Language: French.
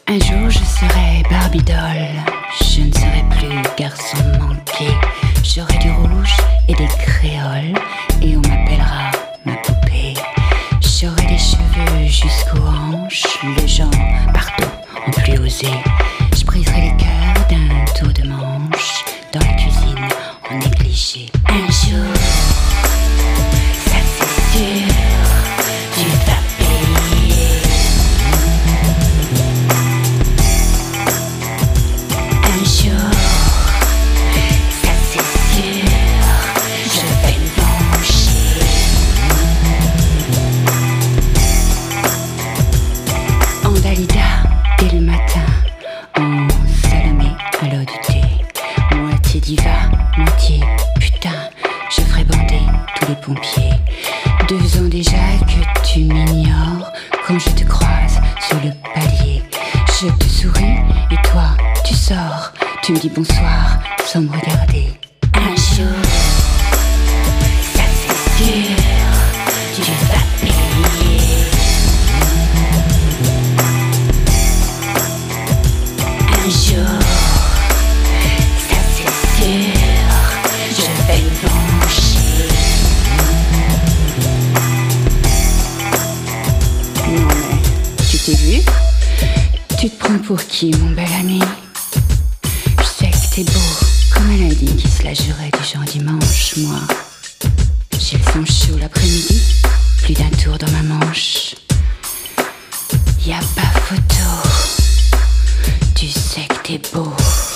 Un jour je serai Barbie doll, je ne serai plus garçon manqué. J'aurai du rouge et des créoles et on m'appellera ma poupée. J'aurai des cheveux jusqu'aux hanches, les gens, pardon, ont plus osé. Je briserai les cœurs d'un tour de manche dans la cuisine en négligé. Un jour, ça c'est sûr, tu vas payer. Un jour, ça c'est sûr, je vais me venger. En Dalida, dès le matin, en Salomé à l'eau du thé. Moitié diva, moitié putain, je ferai bander tous les pompiers. 2 ans déjà que tu m'ignores, quand je te croise sur le palier. Je te souris et toi tu sors, tu me dis bonsoir sans me regarder. Un jour, ça c'est sûr, tu vas payer. Un jour, ça c'est sûr, je vais me venger. Non mais, tu t'es vu? Tu te prends pour qui, mon bel ami? Je sais que t'es beau, comme un lundi qui se la jurait du genre dimanche. Moi, j'ai le sang chaud l'après-midi, plus d'un tour dans ma manche. Y a pas photo, tu sais que t'es beau.